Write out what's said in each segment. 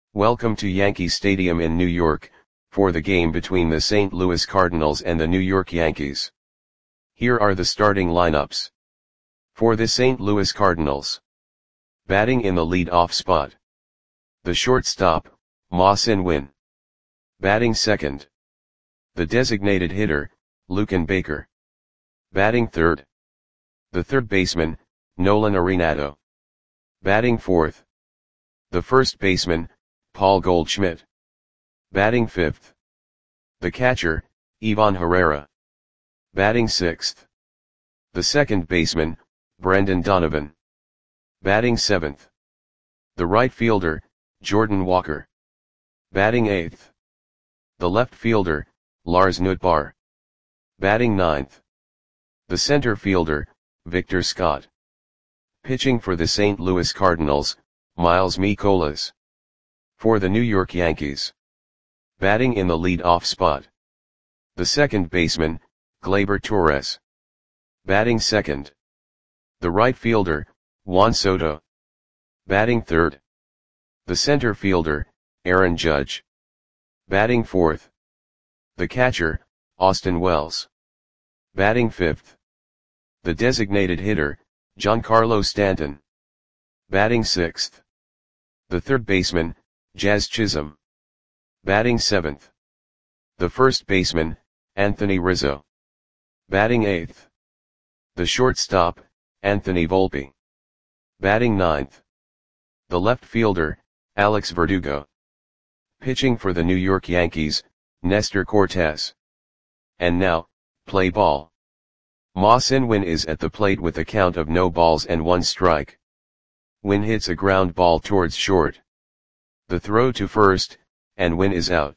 Welcome to Yankee Stadium in New York, for the game between the St. Louis Cardinals and the New York Yankees. Here are the starting lineups. For the St. Louis Cardinals. Batting in the lead-off spot. The shortstop, Ma-Sin Win. Batting second. The designated hitter, Luken Baker. Batting third. The third baseman, Nolan Arenado. Batting fourth. The first baseman, Paul Goldschmidt. Batting fifth. The catcher, Ivan Herrera. Batting sixth. The second baseman, Brendan Donovan. Batting seventh. The right fielder, Jordan Walker. Batting eighth. The left fielder, Lars Nootbaar. Batting ninth. The center fielder, Victor Scott. Pitching for the St. Louis Cardinals, Miles Mikolas. For the New York Yankees. Batting in the lead-off spot. The second baseman, Gleyber Torres. Batting second. The right fielder, Juan Soto. Batting third. The center fielder, Aaron Judge. Batting fourth. The catcher, Austin Wells. Batting fifth. The designated hitter, Giancarlo Stanton. Batting sixth. The third baseman, Jazz Chisholm. Batting seventh. The first baseman, Anthony Rizzo. Batting eighth. The shortstop, Anthony Volpe. Batting ninth. The left fielder, Alex Verdugo. Pitching for the New York Yankees, Nestor Cortes. And now, play ball. Ma-Sin Win is at the plate with a count of no balls and one strike. Win hits a ground ball towards short. The throw to first, and Win is out.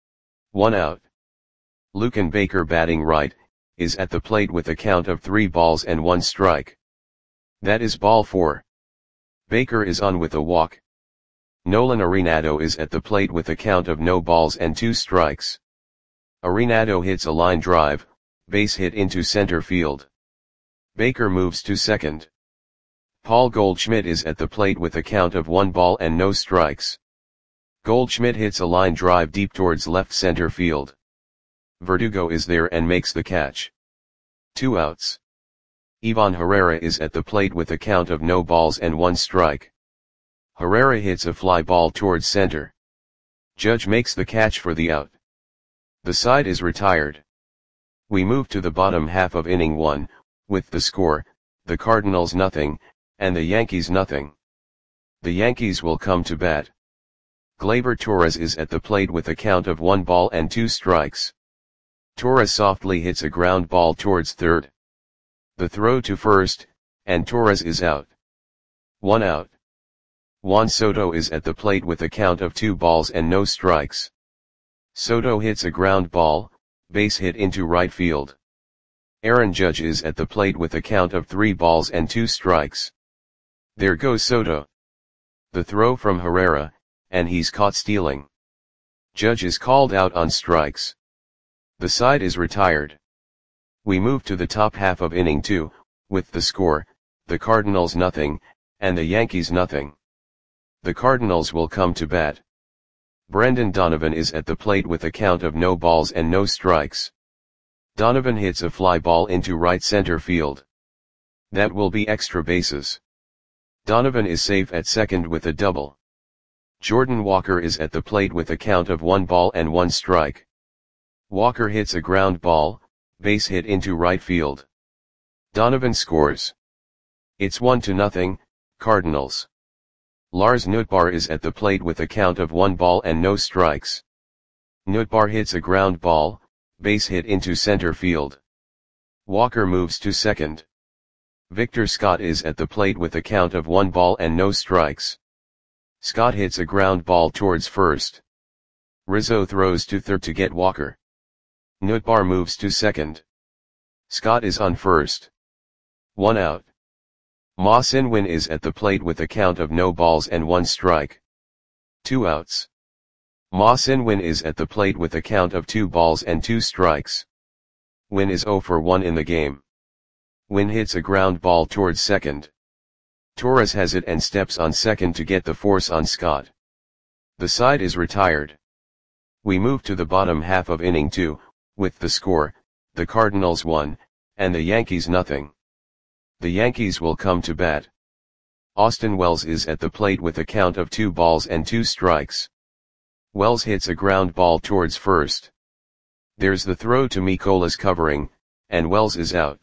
1 out. Luken Baker batting right, is at the plate with a count of 3 balls and 1 strike. That is ball 4. Baker is on with a walk. Nolan Arenado is at the plate with a count of no balls and 2 strikes. Arenado hits a line drive, base hit into center field. Baker moves to second. Paul Goldschmidt is at the plate with a count of 1 ball and no strikes. Goldschmidt hits a line drive deep towards left center field. Verdugo is there and makes the catch. 2 outs. Ivan Herrera is at the plate with a count of no balls and 1 strike. Herrera hits a fly ball towards center. Judge makes the catch for the out. The side is retired. We move to the bottom half of inning 1, with the score, the Cardinals nothing, and the Yankees nothing. The Yankees will come to bat. Gleyber Torres is at the plate with a count of 1 ball and 2 strikes. Torres softly hits a ground ball towards third. The throw to first, and Torres is out. 1 out. Juan Soto is at the plate with a count of 2 balls and no strikes. Soto hits a ground ball, base hit into right field. Aaron Judge is at the plate with a count of 3 balls and 2 strikes. There goes Soto. The throw from Herrera, and he's caught stealing. Judge is called out on strikes. The side is retired. We move to the top half of inning 2, with the score, the Cardinals nothing, and the Yankees nothing. The Cardinals will come to bat. Brendan Donovan is at the plate with a count of no balls and no strikes. Donovan hits a fly ball into right center field. That will be extra bases. Donovan is safe at second with a double. Jordan Walker is at the plate with a count of 1 ball and 1 strike. Walker hits a ground ball, base hit into right field. Donovan scores. It's 1-0, Cardinals. Lars Nootbaar is at the plate with a count of 1 ball and no strikes. Nootbaar hits a ground ball, base hit into center field. Walker moves to second. Victor Scott is at the plate with a count of 1 ball and no strikes. Scott hits a ground ball towards first. Rizzo throws to third to get Walker. Nootbaar moves to second. Scott is on first. 1 out. Ma-Sin Win is at the plate with a count of no balls and 1 strike. 2 outs. Ma-Sin Win is at the plate with a count of 2 balls and 2 strikes. Win is 0 for 1 in the game. Win hits a ground ball towards second. Torres has it and steps on second to get the force on Scott. The side is retired. We move to the bottom half of inning 2, with the score, the Cardinals 1, and the Yankees nothing. The Yankees will come to bat. Austin Wells is at the plate with a count of 2 balls and 2 strikes. Wells hits a ground ball towards first. There's the throw to Mikolas covering, and Wells is out.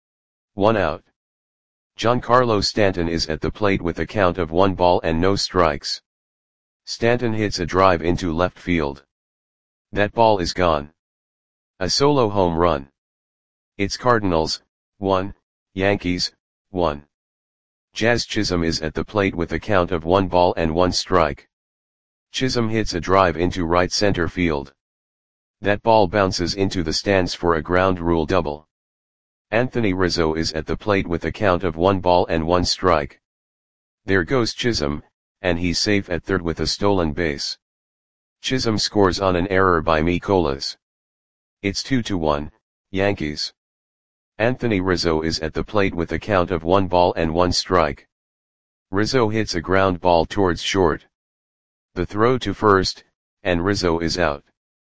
1 out. Giancarlo Stanton is at the plate with a count of 1 ball and no strikes. Stanton hits a drive into left field. That ball is gone. A solo home run. It's Cardinals, 1, Yankees, 1. Jazz Chisholm is at the plate with a count of 1 ball and 1 strike. Chisholm hits a drive into right center field. That ball bounces into the stands for a ground rule double. Anthony Rizzo is at the plate with a count of 1 ball and 1 strike. There goes Chisholm, and he's safe at third with a stolen base. Chisholm scores on an error by Mikolas. It's 2-1, Yankees. Anthony Rizzo is at the plate with a count of 1 ball and 1 strike. Rizzo hits a ground ball towards short. The throw to first, and Rizzo is out.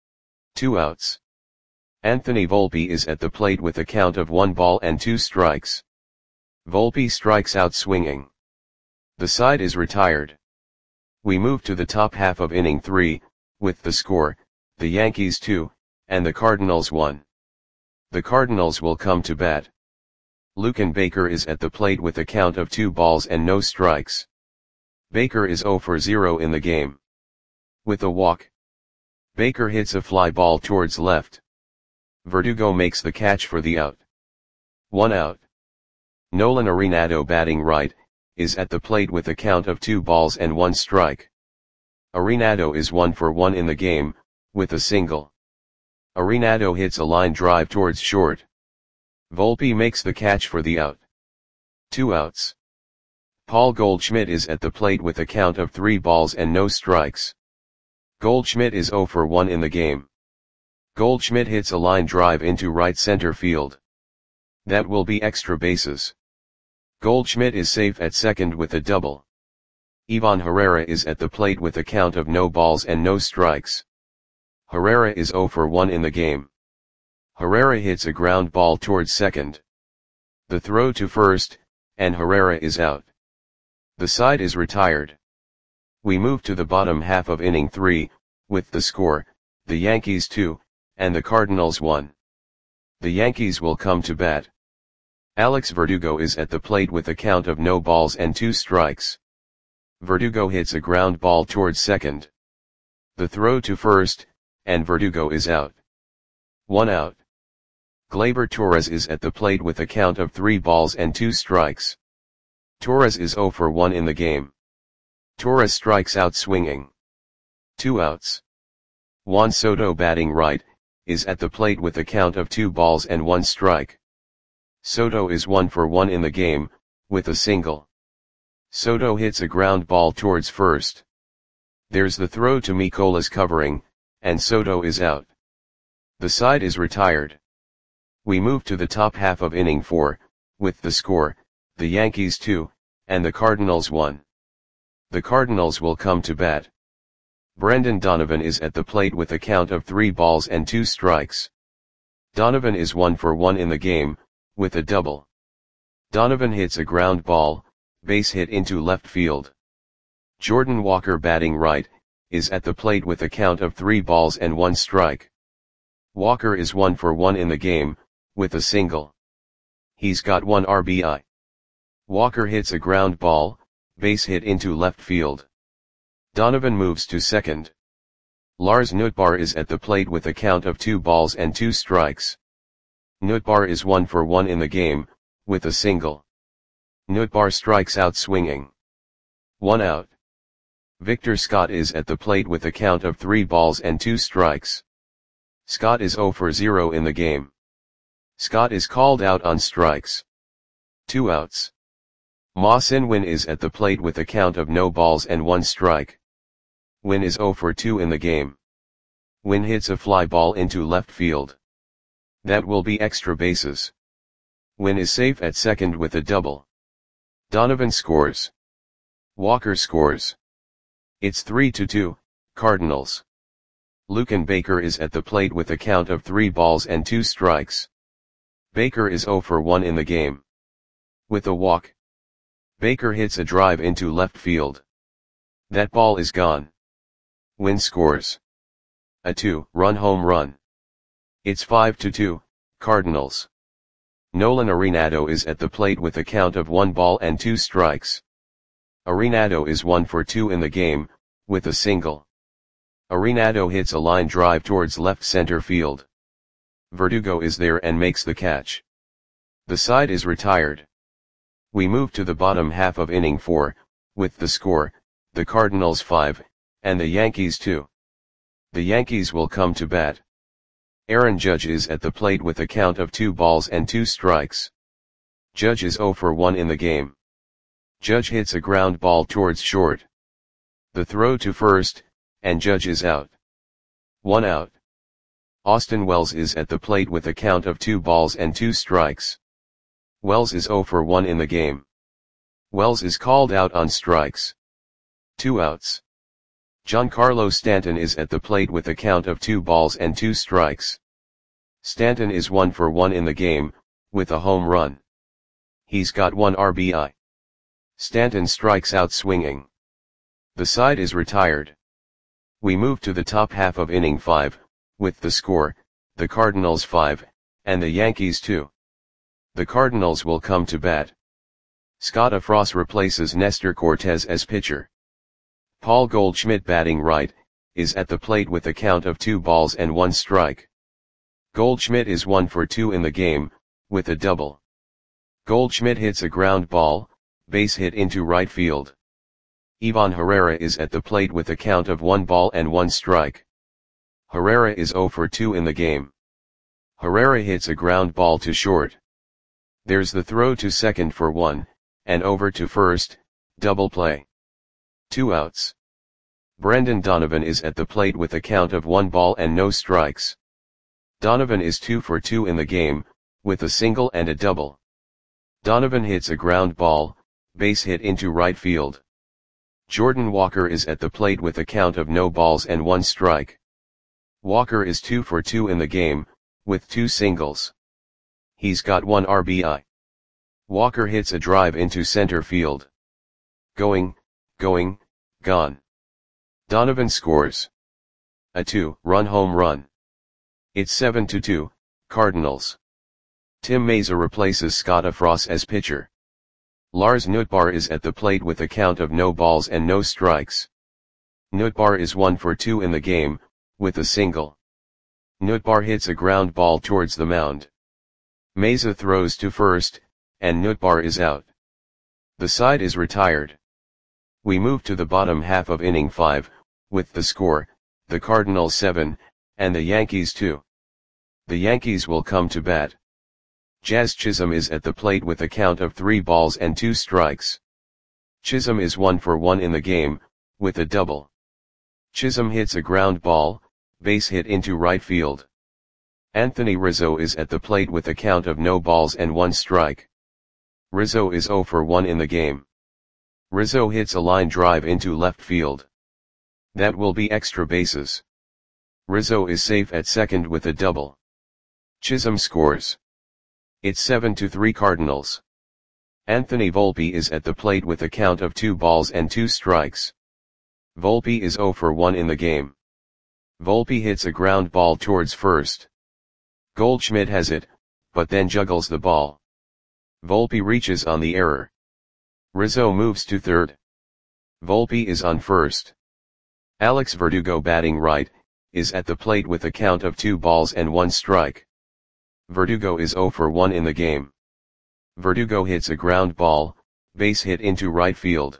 2 outs. Anthony Volpe is at the plate with a count of 1 ball and 2 strikes. Volpe strikes out swinging. The side is retired. We move to the top half of inning 3, with the score, the Yankees 2, and the Cardinals 1. The Cardinals will come to bat. Luken Baker is at the plate with a count of 2 balls and no strikes. Baker is 0 for 0 in the game. With a walk, Baker hits a fly ball towards left. Verdugo makes the catch for the out. 1 out. Nolan Arenado, batting right, is at the plate with a count of 2 balls and 1 strike. Arenado is 1 for 1 in the game, with a single. Arenado hits a line drive towards short. Volpe makes the catch for the out. 2 outs. Paul Goldschmidt is at the plate with a count of 3 balls and no strikes. Goldschmidt is 0 for 1 in the game. Goldschmidt hits a line drive into right center field. That will be extra bases. Goldschmidt is safe at second with a double. Ivan Herrera is at the plate with a count of no balls and no strikes. Herrera is 0 for 1 in the game. Herrera hits a ground ball towards second. The throw to first, and Herrera is out. The side is retired. We move to the bottom half of inning 3, with the score, the Yankees 2, and the Cardinals 1. The Yankees will come to bat. Alex Verdugo is at the plate with a count of no balls and 2 strikes. Verdugo hits a ground ball towards second. The throw to first, and Verdugo is out. 1 out. Gleyber Torres is at the plate with a count of 3 balls and 2 strikes. Torres is 0 for 1 in the game. Torres strikes out swinging. 2 outs. Juan Soto, batting right, is at the plate with a count of 2 balls and 1 strike. Soto is 1 for 1 in the game, with a single. Soto hits a ground ball towards first. There's the throw to Mikolas covering, and Soto is out. The side is retired. We move to the top half of inning 4, with the score, the Yankees 2, and the Cardinals 1. The Cardinals will come to bat. Brendan Donovan is at the plate with a count of 3 balls and 2 strikes. Donovan is 1 for 1 in the game, with a double. Donovan hits a ground ball, base hit into left field. Jordan Walker, batting right, is at the plate with a count of 3 balls and 1 strike. Walker is 1 for 1 in the game, with a single. He's got 1 RBI. Walker hits a ground ball, base hit into left field. Donovan moves to second. Lars Nootbaar is at the plate with a count of 2 balls and 2 strikes. Nootbaar is 1 for 1 in the game, with a single. Nootbaar strikes out swinging. 1 out. Victor Scott is at the plate with a count of 3 balls and 2 strikes. Scott is 0 for 0 in the game. Scott is called out on strikes. 2 outs. Ma Sin-win is at the plate with a count of no balls and 1 strike. Win is 0 for 2 in the game. Win hits a fly ball into left field. That will be extra bases. Win is safe at second with a double. Donovan scores. Walker scores. It's 3-2, Cardinals. Lucan Baker is at the plate with a count of 3 balls and 2 strikes. Baker is 0 for 1 in the game. With a walk, Baker hits a drive into left field. That ball is gone. Win scores: a 2-run home run. It's 5-2, Cardinals. Nolan Arenado is at the plate with a count of 1 ball and 2 strikes. Arenado is 1 for 2 in the game, with a single. Arenado hits a line drive towards left center field. Verdugo is there and makes the catch. The side is retired. We move to the bottom half of inning 4, with the score, the Cardinals 5, and the Yankees 2. The Yankees will come to bat. Aaron Judge is at the plate with a count of 2 balls and 2 strikes. Judge is 0 for 1 in the game. Judge hits a ground ball towards short. The throw to first, and Judge is out. 1 out. Austin Wells is at the plate with a count of 2 balls and 2 strikes. Wells is 0 for 1 in the game. Wells is called out on strikes. 2 outs. Giancarlo Stanton is at the plate with a count of 2 balls and 2 strikes. Stanton is 1 for 1 in the game, with a home run. He's got 1 RBI. Stanton strikes out swinging. The side is retired. We move to the top half of inning 5, with the score, the Cardinals 5, and the Yankees 2. The Cardinals will come to bat. Scott Frost replaces Nestor Cortez as pitcher. Paul Goldschmidt, batting right, is at the plate with a count of 2 balls and 1 strike. Goldschmidt is 1 for 2 in the game, with a double. Goldschmidt hits a ground ball, base hit into right field. Ivan Herrera is at the plate with a count of 1 ball and 1 strike. Herrera is 0 for 2 in the game. Herrera hits a ground ball to short. There's the throw to second for 1, and over to first, double play. 2 outs. Brendan Donovan is at the plate with a count of 1 ball and no strikes. Donovan is 2 for 2 in the game, with a single and a double. Donovan hits a ground ball, base hit into right field. Jordan Walker is at the plate with a count of no balls and 1 strike. Walker is 2 for 2 in the game, with 2 singles. He's got 1 RBI. Walker hits a drive into center field. Going, gone. Donovan scores a 2-run home run. It's 7-2, Cardinals. Tim Mayza replaces Scott Frost as pitcher. Lars Nootbaar is at the plate with a count of no balls and no strikes. Nootbaar is 1 for 2 in the game, with a single. Nootbaar hits a ground ball towards the mound. Mayza throws to first, and Nootbaar is out. The side is retired. We move to the bottom half of inning 5, with the score, the Cardinals 7, and the Yankees 2. The Yankees will come to bat. Jazz Chisholm is at the plate with a count of 3 balls and 2 strikes. Chisholm is 1 for 1 in the game, with a double. Chisholm hits a ground ball, base hit into right field. Anthony Rizzo is at the plate with a count of no balls and 1 strike. Rizzo is 0 for 1 in the game. Rizzo hits a line drive into left field. That will be extra bases. Rizzo is safe at second with a double. Chisholm scores. It's 7-3 Cardinals. Anthony Volpe is at the plate with a count of 2 balls and 2 strikes. Volpe is 0 for 1 in the game. Volpe hits a ground ball towards first. Goldschmidt has it, but then juggles the ball. Volpe reaches on the error. Rizzo moves to third. Volpe is on first. Alex Verdugo, batting right, is at the plate with a count of 2 balls and 1 strike. Verdugo is 0 for 1 in the game. Verdugo hits a ground ball, base hit into right field.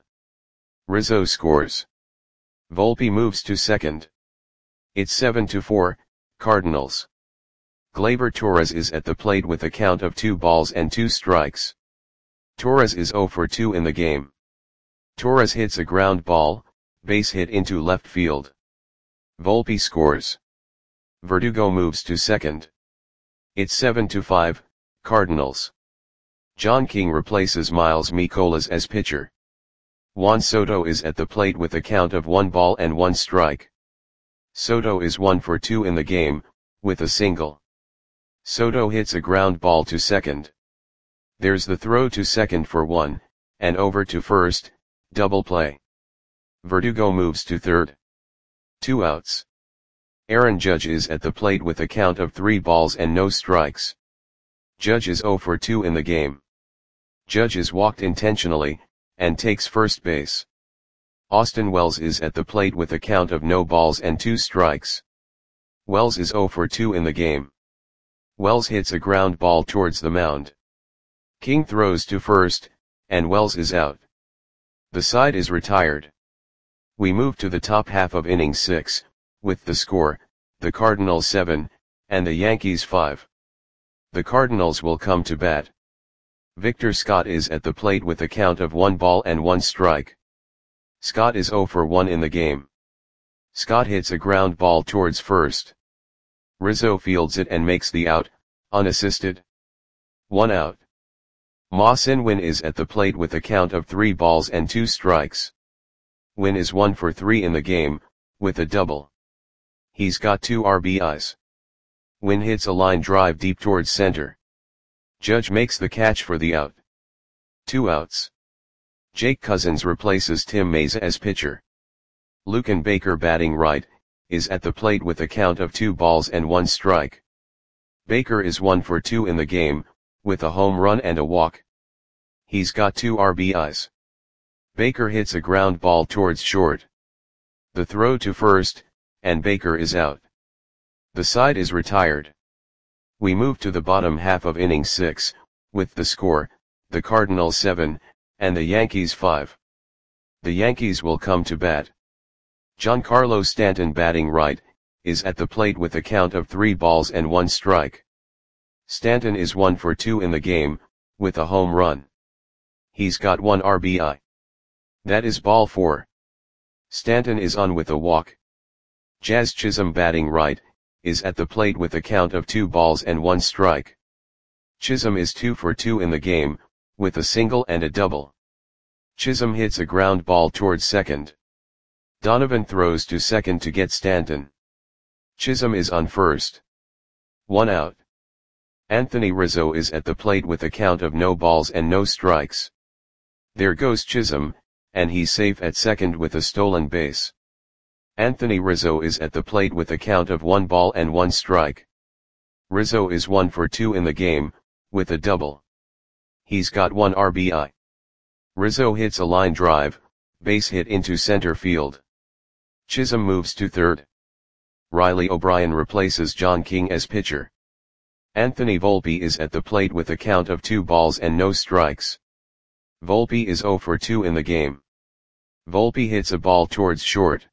Rizzo scores. Volpe moves to second. It's 7-4, Cardinals. Gleyber Torres is at the plate with a count of 2 balls and 2 strikes. Torres is 0 for 2 in the game. Torres hits a ground ball, base hit into left field. Volpe scores. Verdugo moves to second. It's 7-5, Cardinals. John King replaces Miles Mikolas as pitcher. Juan Soto is at the plate with a count of 1 ball and 1 strike. Soto is 1 for 2 in the game, with a single. Soto hits a ground ball to second. There's the throw to second for 1, and over to first, double play. Verdugo moves to third. 2 outs. Aaron Judge is at the plate with a count of 3 balls and no strikes. Judge is 0 for 2 in the game. Judge is walked intentionally, and takes first base. Austin Wells is at the plate with a count of no balls and 2 strikes. Wells is 0 for 2 in the game. Wells hits a ground ball towards the mound. King throws to first, and Wells is out. The side is retired. We move to the top half of inning 6, with the score, the Cardinals 7, and the Yankees 5. The Cardinals will come to bat. Victor Scott is at the plate with a count of 1 ball and 1 strike. Scott is 0 for 1 in the game. Scott hits a ground ball towards first. Rizzo fields it and makes the out, unassisted. 1 out. Ma Sin-win is at the plate with a count of 3 balls and 2 strikes. Win is 1 for 3 in the game, with a double. He's got 2 RBIs. Win hits a line drive deep towards center. Judge makes the catch for the out. 2 outs. Jake Cousins replaces Tim Mayza as pitcher. Lucan Baker, batting right, is at the plate with a count of 2 balls and 1 strike. Baker is 1 for 2 in the game, with a home run and a walk. He's got 2 RBIs. Baker hits a ground ball towards short. The throw to first, and Baker is out. The side is retired. We move to the bottom half of inning 6, with the score, the Cardinals 7, and the Yankees 5. The Yankees will come to bat. Giancarlo Stanton, batting right, is at the plate with a count of 3 balls and 1 strike. Stanton is 1 for 2 in the game, with a home run. He's got 1 RBI. That is ball 4. Stanton is on with a walk. Jazz Chisholm, batting right, is at the plate with a count of 2 balls and 1 strike. Chisholm is 2 for 2 in the game, with a single and a double. Chisholm hits a ground ball towards second. Donovan throws to second to get Stanton. Chisholm is on first. 1 out. Anthony Rizzo is at the plate with a count of no balls and no strikes. There goes Chisholm, and he's safe at second with a stolen base. Anthony Rizzo is at the plate with a count of 1 ball and 1 strike. Rizzo is 1 for 2 in the game, with a double. He's got 1 RBI. Rizzo hits a line drive, base hit into center field. Chisholm moves to third. Riley O'Brien replaces John King as pitcher. Anthony Volpe is at the plate with a count of 2 balls and no strikes. Volpe is 0 for 2 in the game. Volpe hits a ball towards short.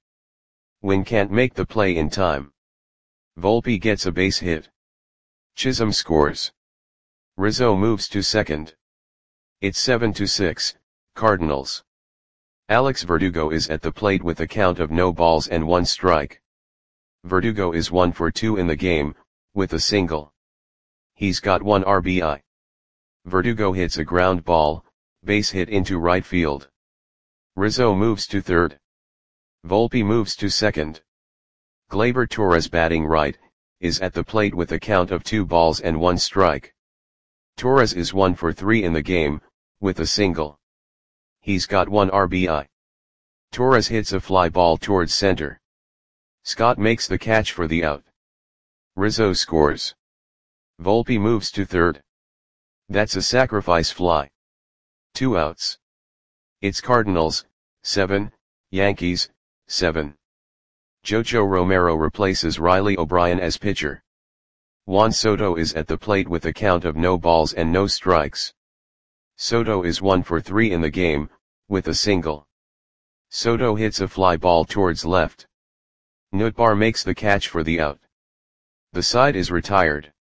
Win can't make the play in time. Volpe gets a base hit. Chisholm scores. Rizzo moves to second. It's 7-6, Cardinals. Alex Verdugo is at the plate with a count of no balls and 1 strike. Verdugo is 1 for 2 in the game, with a single. He's got 1 RBI. Verdugo hits a ground ball, base hit into right field. Rizzo moves to third. Volpe moves to second. Gleyber Torres, batting right, is at the plate with a count of 2 balls and 1 strike. Torres is 1 for 3 in the game, with a single. He's got 1 RBI. Torres hits a fly ball towards center. Scott makes the catch for the out. Rizzo scores. Volpe moves to third. That's a sacrifice fly. 2 outs. It's Cardinals 7, Yankees 7. Jojo Romero replaces Riley O'Brien as pitcher. Juan Soto is at the plate with a count of no balls and no strikes. Soto is 1 for 3 in the game, with a single. Soto hits a fly ball towards left. Nootbaar makes the catch for the out. The side is retired.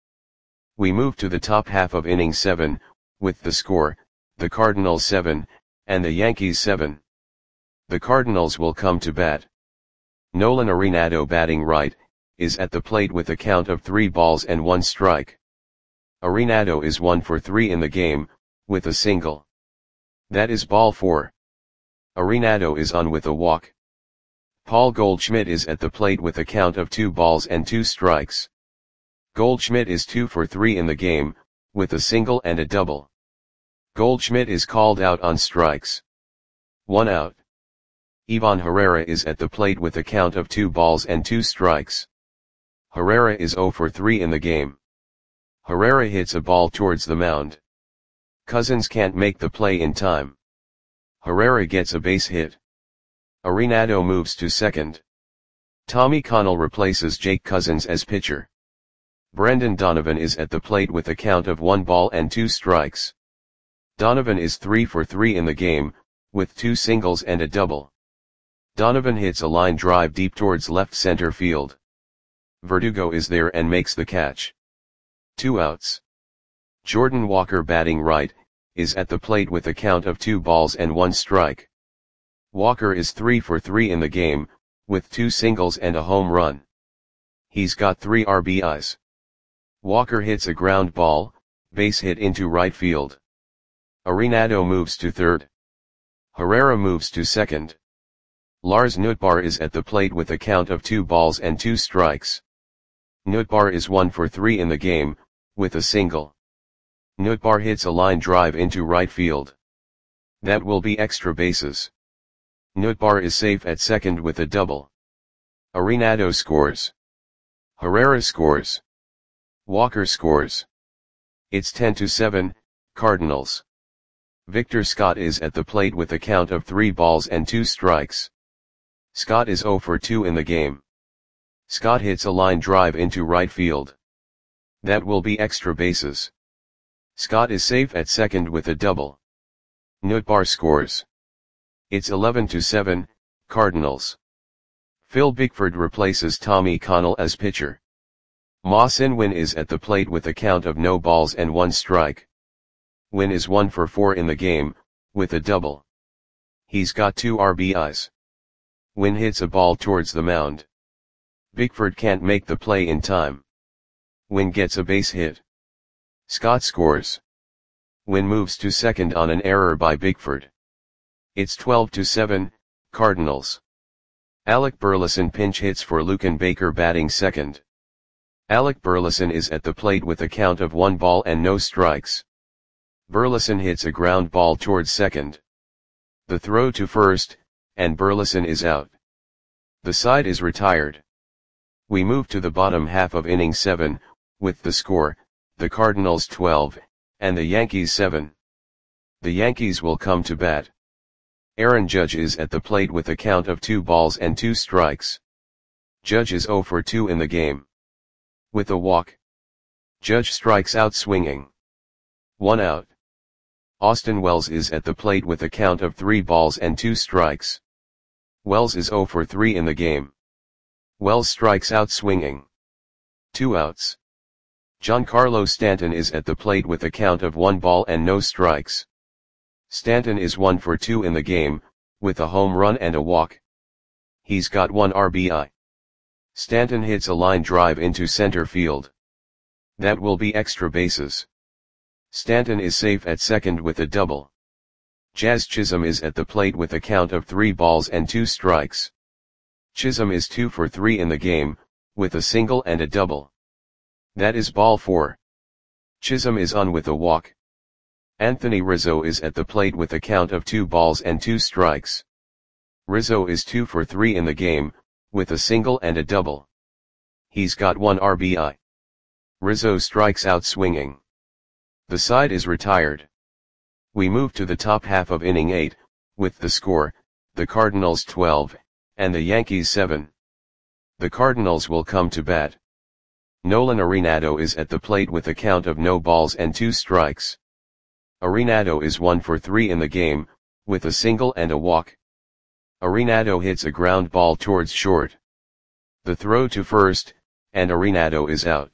We move to the top half of inning 7, with the score, the Cardinals 7, and the Yankees 7. The Cardinals will come to bat. Nolan Arenado, batting right, is at the plate with a count of 3 balls and 1 strike. Arenado is 1 for 3 in the game, with a single. That is ball 4. Arenado is on with a walk. Paul Goldschmidt is at the plate with a count of 2 balls and 2 strikes. Goldschmidt is 2 for 3 in the game, with a single and a double. Goldschmidt is called out on strikes. 1 out. Ivan Herrera is at the plate with a count of 2 balls and 2 strikes. Herrera is 0 for 3 in the game. Herrera hits a ball towards the mound. Cousins can't make the play in time. Herrera gets a base hit. Arenado moves to second. Tommy Connell replaces Jake Cousins as pitcher. Brendan Donovan is at the plate with a count of 1 ball and 2 strikes. Donovan is 3 for 3 in the game, with 2 singles and a double. Donovan hits a line drive deep towards left center field. Verdugo is there and makes the catch. 2 outs. Jordan Walker, batting right, is at the plate with a count of 2 balls and 1 strike. Walker is 3 for 3 in the game, with 2 singles and a home run. He's got 3 RBIs. Walker hits a ground ball, base hit into right field. Arenado moves to third. Herrera moves to second. Lars Nootbaar is at the plate with a count of 2 balls and 2 strikes. Nootbaar is 1 for 3 in the game, with a single. Nootbaar hits a line drive into right field. That will be extra bases. Nootbaar is safe at second with a double. Arenado scores. Herrera scores. Walker scores. It's 10-7, Cardinals. Victor Scott is at the plate with a count of 3 balls and 2 strikes. Scott is 0 for 2 in the game. Scott hits a line drive into right field. That will be extra bases. Scott is safe at second with a double. Nootbaar scores. It's 11-7, Cardinals. Phil Bickford replaces Tommy Connell as pitcher. Ma-Sin Win is at the plate with a count of no balls and 1 strike. Win is 1 for 4 in the game, with a double. He's got 2 RBIs. Win hits a ball towards the mound. Bickford can't make the play in time. Win gets a base hit. Scott scores. Win moves to second on an error by Bickford. It's 12-7, Cardinals. Alec Burleson pinch hits for Lucan Baker, batting second. Alec Burleson is at the plate with a count of 1 ball and no strikes. Burleson hits a ground ball towards second. The throw to first, and Burleson is out. The side is retired. We move to the bottom half of inning 7, with the score, the Cardinals 12, and the Yankees 7. The Yankees will come to bat. Aaron Judge is at the plate with a count of 2 balls and 2 strikes. Judge is 0 for 2 in the game. With a walk. Judge strikes out swinging. 1 out. Austin Wells is at the plate with a count of 3 balls and 2 strikes. Wells is 0 for 3 in the game. Wells strikes out swinging. 2 outs. Giancarlo Stanton is at the plate with a count of 1 ball and no strikes. Stanton is 1 for 2 in the game, with a home run and a walk. He's got 1 RBI. Stanton hits a line drive into center field. That will be extra bases. Stanton is safe at second with a double. Jazz Chisholm is at the plate with a count of 3 balls and 2 strikes. Chisholm is 2 for 3 in the game, with a single and a double. That is ball 4. Chisholm is on with a walk. Anthony Rizzo is at the plate with a count of 2 balls and 2 strikes. Rizzo is 2 for 3 in the game, with a single and a double. He's got 1 RBI. Rizzo strikes out swinging. The side is retired. We move to the top half of inning 8, with the score, the Cardinals 12, and the Yankees 7. The Cardinals will come to bat. Nolan Arenado is at the plate with a count of no balls and 2 strikes. Arenado is 1 for 3 in the game, with a single and a walk. Arenado hits a ground ball towards short. The throw to first, and Arenado is out.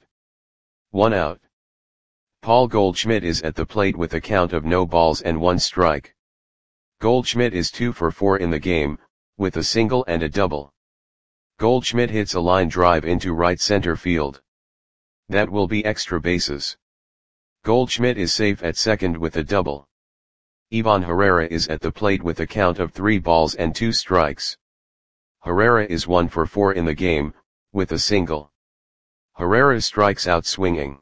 1 out. Paul Goldschmidt is at the plate with a count of no balls and 1 strike. Goldschmidt is 2 for 4 in the game, with a single and a double. Goldschmidt hits a line drive into right center field. That will be extra bases. Goldschmidt is safe at second with a double. Ivan Herrera is at the plate with a count of 3 balls and 2 strikes. Herrera is 1 for 4 in the game, with a single. Herrera strikes out swinging.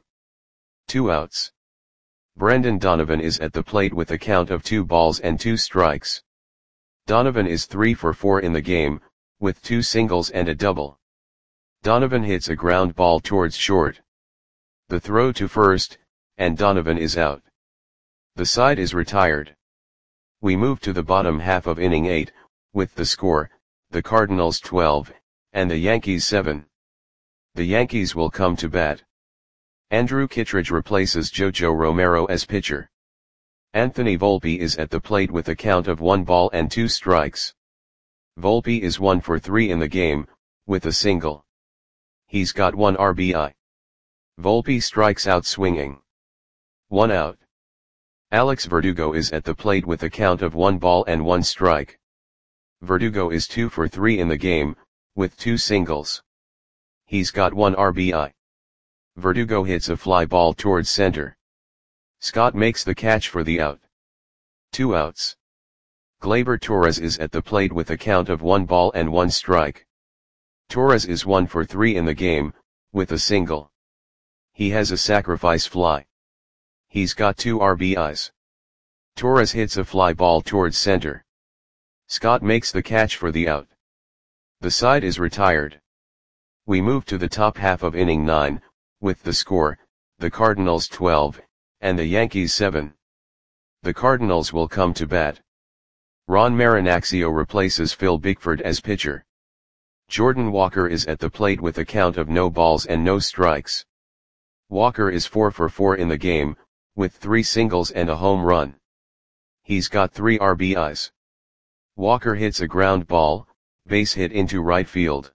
2 outs. Brendan Donovan is at the plate with a count of 2 balls and 2 strikes. Donovan is 3 for 4 in the game, with 2 singles and a double. Donovan hits a ground ball towards short. The throw to first, and Donovan is out. The side is retired. We move to the bottom half of inning 8, with the score, the Cardinals 12, and the Yankees 7. The Yankees will come to bat. Andrew Kittredge replaces Jojo Romero as pitcher. Anthony Volpe is at the plate with a count of 1 ball and 2 strikes. Volpe is 1 for 3 in the game, with a single. He's got 1 RBI. Volpe strikes out swinging. 1 out. Alex Verdugo is at the plate with a count of 1 ball and 1 strike. Verdugo is 2 for 3 in the game, with 2 singles. He's got 1 RBI. Verdugo hits a fly ball towards center. Scott makes the catch for the out. 2 outs. Gleyber Torres is at the plate with a count of 1 ball and 1 strike. Torres is 1 for 3 in the game, with a single. He has a sacrifice fly. He's got 2 RBIs. Torres hits a fly ball towards center. Scott makes the catch for the out. The side is retired. We move to the top half of inning 9, with the score, the Cardinals 12, and the Yankees 7. The Cardinals will come to bat. Ron Marinaccio replaces Phil Bickford as pitcher. Jordan Walker is at the plate with a count of no balls and no strikes. Walker is 4 for 4 in the game, with 3 singles and a home run. He's got 3 RBIs. Walker hits a ground ball, base hit into right field.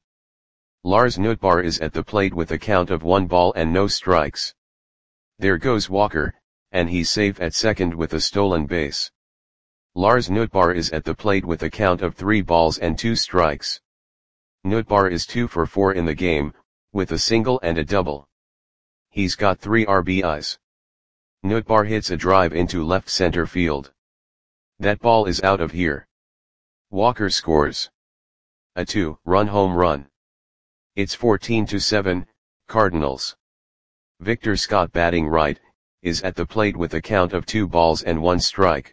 Lars Nootbaar is at the plate with a count of 1 ball and no strikes. There goes Walker, and he's safe at second with a stolen base. Lars Nootbaar is at the plate with a count of 3 balls and 2 strikes. Nootbaar is 2 for 4 in the game, with a single and a double. He's got 3 RBIs. Nootbaar hits a drive into left center field. That ball is out of here. Walker scores a 2-run home run. It's 14-7, Cardinals. Victor Scott, batting right, is at the plate with a count of 2 balls and 1 strike.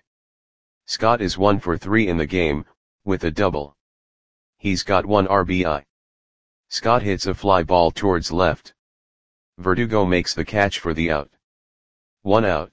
Scott is 1 for 3 in the game, with a double. He's got 1 RBI. Scott hits a fly ball towards left. Verdugo makes the catch for the out. 1 out.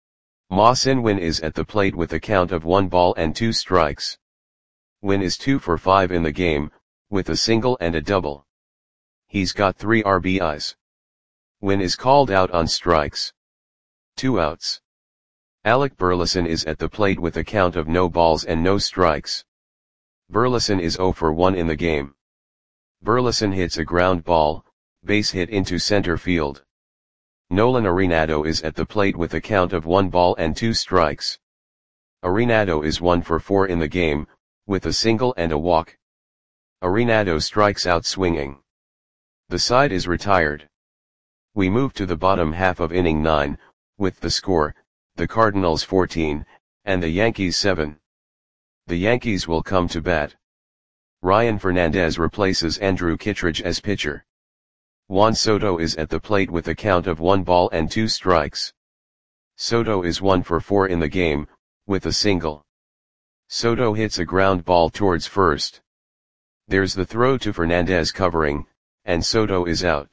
Ma Sin-win is at the plate with a count of 1 ball and 2 strikes. Win is 2 for 5 in the game, with a single and a double. He's got 3 RBIs. Win is called out on strikes. 2 outs. Alec Burleson is at the plate with a count of no balls and no strikes. Burleson is 0 for 1 in the game. Burleson hits a ground ball, base hit into center field. Nolan Arenado is at the plate with a count of 1 ball and 2 strikes. Arenado is 1 for 4 in the game, with a single and a walk. Arenado strikes out swinging. The side is retired. We move to the bottom half of inning 9, with the score, the Cardinals 14, and the Yankees 7. The Yankees will come to bat. Ryan Fernandez replaces Andrew Kittredge as pitcher. Juan Soto is at the plate with a count of 1 ball and 2 strikes. Soto is 1 for 4 in the game, with a single. Soto hits a ground ball towards first. There's the throw to Fernandez covering, and Soto is out.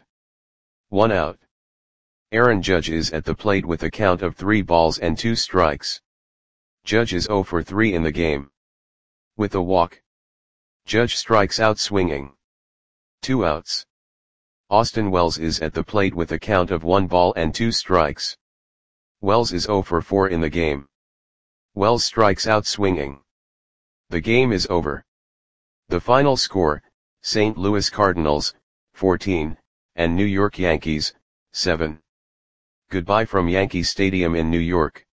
1 out. Aaron Judge is at the plate with a count of 3 balls and 2 strikes. Judge is 0 for 3 in the game. With a walk. Judge strikes out swinging. 2 outs. Austin Wells is at the plate with a count of 1 ball and 2 strikes. Wells is 0 for 4 in the game. Wells strikes out swinging. The game is over. The final score, St. Louis Cardinals, 14, and New York Yankees, 7. Goodbye from Yankee Stadium in New York.